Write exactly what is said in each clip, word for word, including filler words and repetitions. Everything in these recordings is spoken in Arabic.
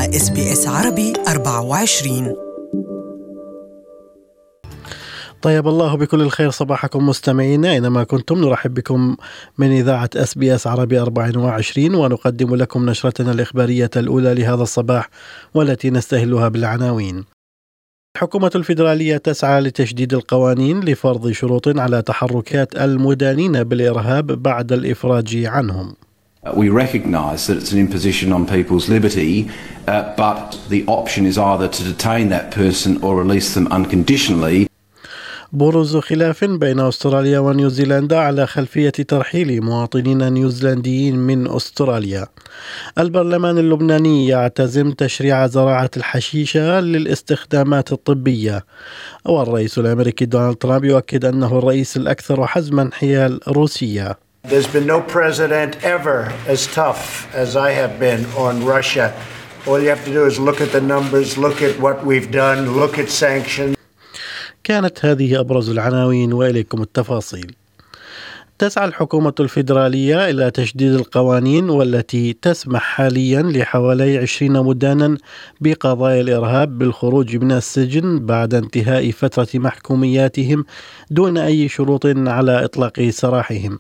مع إس بي إس عربي أربعة وعشرين. طيب الله بكل الخير صباحكم مستمعينا أينما كنتم، نرحب بكم من إذاعة إس بي إس عربي أربعة وعشرين ونقدم لكم نشرتنا الإخبارية الأولى لهذا الصباح والتي نستهلها بالعناوين. الحكومة الفيدرالية تسعى لتشديد القوانين لفرض شروط على تحركات المدانين بالإرهاب بعد الإفراج عنهم. We recognise that it's an imposition on people's liberty, uh, but the option is either to detain that person or release them unconditionally. بروز خلاف بين أستراليا ونيوزيلندا على خلفية ترحيل مواطنين نيوزيلنديين من أستراليا. البرلمان اللبناني يعتزم تشريع زراعة الحشيشة للاستخدامات الطبية. والرئيس الأمريكي دونالد ترامب يؤكد أنه الرئيس الأكثر حزما حيال روسيا. There's been no president ever as tough as I have been on Russia. All you have to do is look at the numbers, look at what we've done, look at sanctions. كانت هذه أبرز العناوين وإليكم التفاصيل. تسعى الحكومة الفيدرالية إلى تشديد القوانين والتي تسمح حاليا لحوالي عشرين مدانا بقضايا الإرهاب بالخروج من السجن بعد انتهاء فترة محكومياتهم دون أي شروط على إطلاق سراحهم.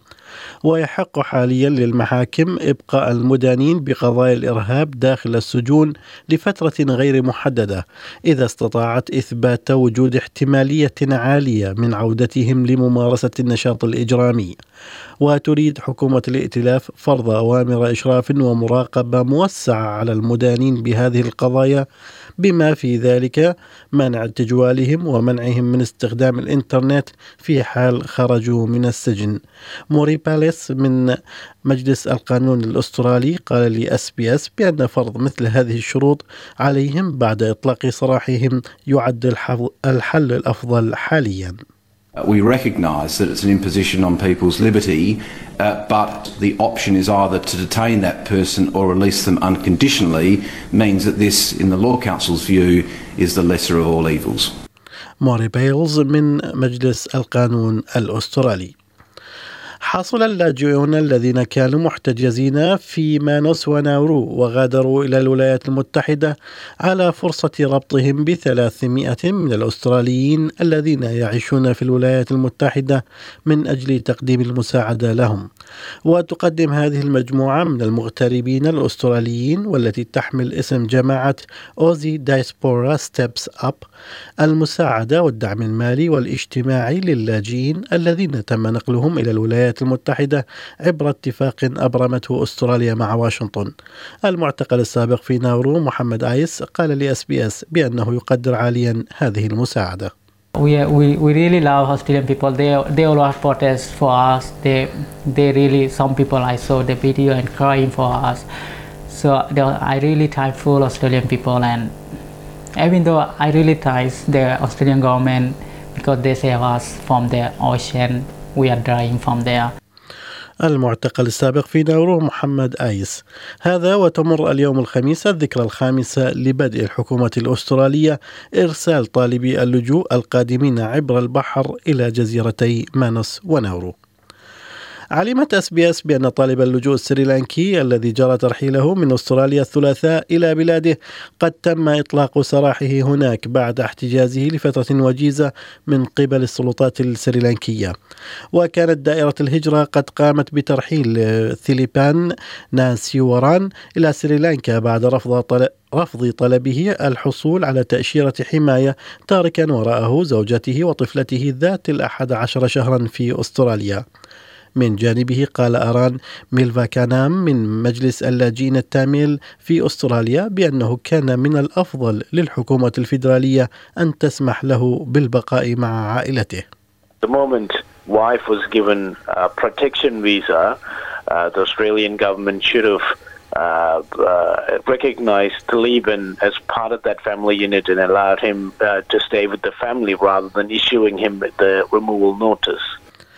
ويحق حاليا للمحاكم إبقاء المدانين بقضايا الإرهاب داخل السجون لفترة غير محددة إذا استطاعت إثبات وجود احتمالية عالية من عودتهم لممارسة النشاط الإجرامي. وتريد حكومة الائتلاف فرض أوامر إشراف ومراقبة موسعة على المدانين بهذه القضايا، بما في ذلك منع تجوالهم ومنعهم من استخدام الإنترنت في حال خرجوا من السجن. موري باليس من مجلس القانون الأسترالي قال لي إس بي إس بأن فرض مثل هذه الشروط عليهم بعد إطلاق سراحهم يعد الحل الأفضل حاليا. We recognise that it's an imposition on people's liberty, uh, but the option is either to detain that person or release them unconditionally, means that this, in the Law Council's view, is the lesser of all evils. موري بايلز من مجلس القانون الأسترالي. حصل اللاجئون الذين كانوا محتجزين في مانوس وناورو وغادروا إلى الولايات المتحدة على فرصة ربطهم بثلاثمائة من الأستراليين الذين يعيشون في الولايات المتحدة من أجل تقديم المساعدة لهم. وتقدم هذه المجموعة من المغتربين الأستراليين والتي تحمل اسم جماعة أوزي دايسبورا ستيبس أب المساعدة والدعم المالي والاجتماعي للاجئين الذين تم نقلهم إلى الولايات المتحدة عبر اتفاق أبرمته أستراليا مع واشنطن. المعتقل السابق في ناورو محمد آيس قال لإس بي إس بأنه يقدر عاليا هذه المساعدة. We, we we really love Australian people. They they always protest for us. They they really, some people I saw the video and crying for us. So they, I really thankful Australian people, and even though I really thank the Australian government because they save us from the ocean. We are dying from there. المعتقل السابق في ناورو محمد آيس. هذا وتمر اليوم الخميس الذكرى الخامسة لبدء الحكومة الأسترالية إرسال طالبي اللجوء القادمين عبر البحر إلى جزيرتي مانوس وناورو. علمت إس بي إس بأن طالب اللجوء السريلانكي الذي جرى ترحيله من أستراليا الثلاثاء إلى بلاده قد تم إطلاق سراحه هناك بعد احتجازه لفترة وجيزة من قبل السلطات السريلانكية. وكانت دائرة الهجرة قد قامت بترحيل ثيليبان ناسيوران إلى سريلانكا بعد رفض طلب رفض طلبه الحصول على تأشيرة حماية، تاركا وراءه زوجته وطفلته ذات الأحد عشر شهرا في أستراليا. من جانبه قال آران ميلفاكانام من مجلس اللاجئين التاميل في أستراليا بأنه كان من الأفضل للحكومة الفيدرالية أن تسمح له بالبقاء مع عائلته. The moment wife was given a protection visa, uh, the Australian government should have uh, uh, recognized Taliban as part of that family unit and allowed him uh, to stay with the family rather than issuing him the removal notice.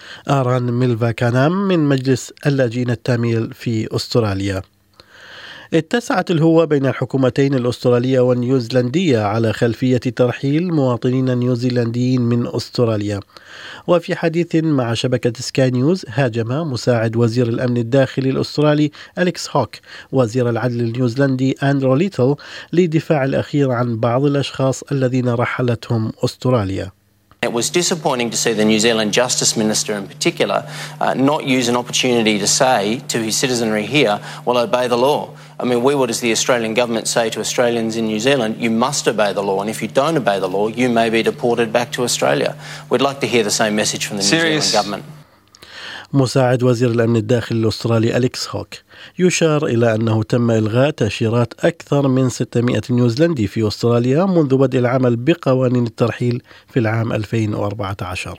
آران ميلفاكانام من مجلس اللاجئين التاميل في أستراليا. اتسعت الهوة بين الحكومتين الأسترالية والنيوزيلندية على خلفية ترحيل مواطنين نيوزيلنديين من أستراليا. وفي حديث مع شبكة سكاي نيوز هاجم مساعد وزير الأمن الداخلي الأسترالي أليكس هوك وزير العدل النيوزيلندي أندرو ليتل لدفاع الأخير عن بعض الأشخاص الذين رحلتهم أستراليا. It was disappointing to see the New Zealand Justice Minister in particular uh, not use an opportunity to say to his citizenry here, well, obey the law. I mean, we would, as the Australian government, say to Australians in New Zealand, you must obey the law, and if you don't obey the law, you may be deported back to Australia. We'd like to hear the same message from the New Serious. Zealand government. مساعد وزير الأمن الداخلي الأسترالي أليكس هوك يشار إلى أنه تم إلغاء تأشيرات أكثر من ستمائة نيوزيلندي في أستراليا منذ بدء العمل بقوانين الترحيل في العام ألفين وأربعة عشر.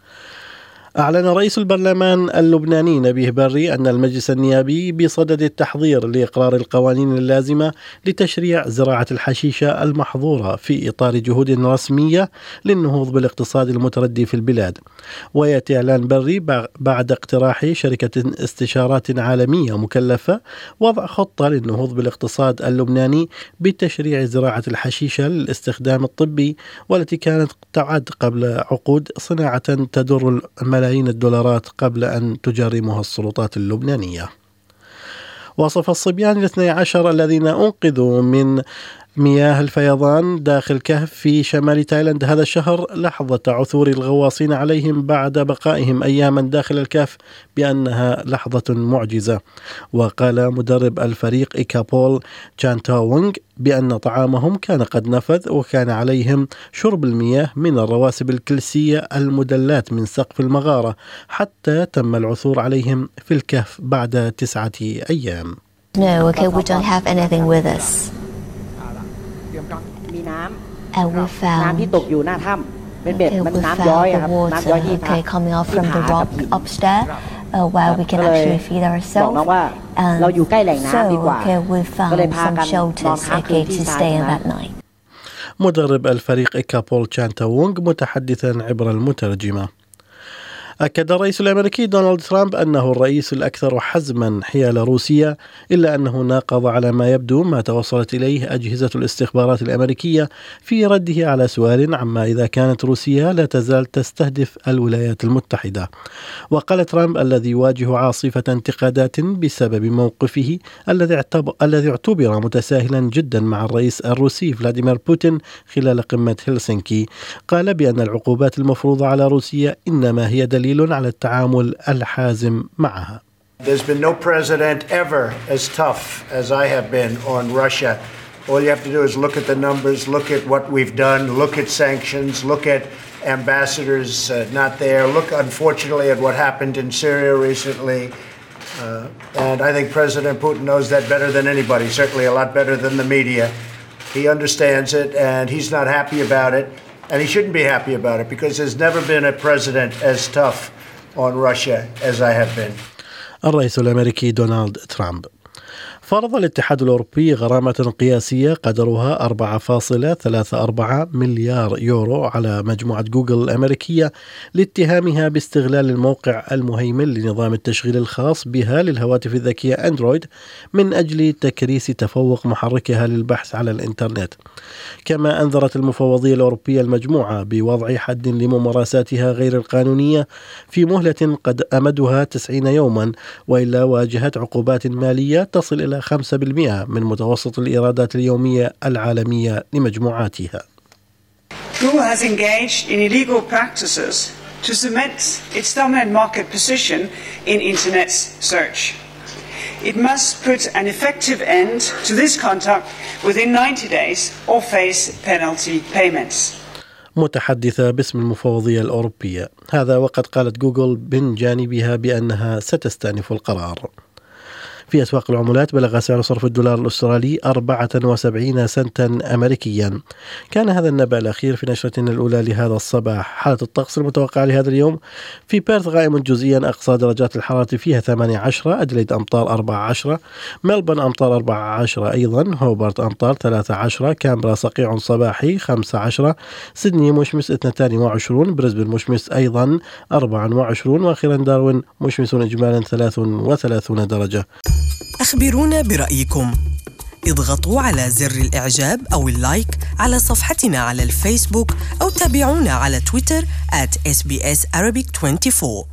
أعلن رئيس البرلمان اللبناني نبيه بري أن المجلس النيابي بصدد التحضير لإقرار القوانين اللازمة لتشريع زراعة الحشيشة المحظورة في إطار جهود رسمية للنهوض بالاقتصاد المتردي في البلاد. ويأتي إعلان بري بعد اقتراح شركة استشارات عالمية مكلفة وضع خطة للنهوض بالاقتصاد اللبناني بتشريع زراعة الحشيشة للاستخدام الطبي، والتي كانت تعد قبل عقود صناعة تدر ملايين الدولارات قبل أن تجرمها السلطات اللبنانية. وصف الصبيان الاثني عشر الذين أنقذوا من مياه الفيضان داخل كهف في شمال تايلاند هذا الشهر لحظة عثور الغواصين عليهم بعد بقائهم أياما داخل الكهف بأنها لحظة معجزة. وقال مدرب الفريق إيكابول تشانتاوونغ بأن طعامهم كان قد نفذ وكان عليهم شرب المياه من الرواسب الكلسية المدلات من سقف المغارة حتى تم العثور عليهم في الكهف بعد تسعة أيام. No, okay, we don't have anything with us. And we found, okay, we found the water, okay, coming off from the rock upstairs, uh, where we can actually feed ourselves. And so, okay, we found some shelters, okay, to stay in that night. مدرب الفريق إيكابول تشانتاوونغ متحدثا عبر المترجمة. أكد الرئيس الأمريكي دونالد ترامب أنه الرئيس الأكثر حزما حيال روسيا، إلا أنه ناقض على ما يبدو ما توصلت إليه أجهزة الاستخبارات الأمريكية في رده على سؤال عما إذا كانت روسيا لا تزال تستهدف الولايات المتحدة. وقال ترامب الذي يواجه عاصفة انتقادات بسبب موقفه الذي اعتبر الذي اعتبر متساهلا جدا مع الرئيس الروسي فلاديمير بوتين خلال قمة هلسنكي، قال بأن العقوبات المفروضة على روسيا إنما هي دليل على التعامل الحازم معها. There's been no president ever as tough as I have been on Russia. All you have to do is look at the numbers, look at what we've done, look at sanctions, look at ambassadors uh, not there, look unfortunately at what happened in Syria recently. Uh, and I think President Putin knows that better than anybody, certainly a lot better than the media. He understands it and he's not happy about it. And he shouldn't be happy about it because there's never been a president as tough on Russia as I have been. الرئيس الأمريكي دونالد ترامب. فرض الاتحاد الأوروبي غرامة قياسية قدرها أربعة فاصلة ثلاثة أربعة مليار يورو على مجموعة جوجل الأمريكية لاتهامها باستغلال الموقع المهيمن لنظام التشغيل الخاص بها للهواتف الذكية أندرويد من أجل تكريس تفوق محركها للبحث على الإنترنت. كما أنذرت المفوضية الأوروبية المجموعة بوضع حد لممارساتها غير القانونية في مهلة قد أمدها تسعين يوما، وإلا واجهت عقوبات مالية تصل إلى خمسة بالمئة من متوسط الإيرادات اليومية العالمية لمجموعاتها. Google has engaged in illegal practices to cement its dominant market position in Internet search. It must put an effective end to this conduct within ninety days or face penalty payments. متحدثة باسم المفوضية الأوروبية. هذا وقد قالت جوجل من جانبها بأنها ستستأنف القرار. في أسواق العملات بلغ سعر صرف الدولار الأسترالي أربعة وسبعين سنتا أمريكيا. كان هذا النبأ الأخير في نشرتنا الأولى لهذا الصباح. حالة الطقس المتوقعة لهذا اليوم: في بيرث غائم جزئيا، أقصى درجات الحرارة فيها ثمانية عشر، أدليد أمطار أربعة عشر، ملبورن أمطار أربعة عشر أيضا، هوبارت أمطار ثلاثة عشر، كامبرا صقيع صباحي خمسة عشر، سيدني مشمس اثنين وعشرين، بريسبن مشمس أيضا أربعة وعشرين، وأخيرا داروين مشمس إجمالا ثلاثة وثلاثين درجة. أخبرونا برأيكم. اضغطوا على زر الإعجاب أو اللايك على صفحتنا على الفيسبوك أو تابعونا على تويتر آت إس بي إس Arabic أربعة وعشرين.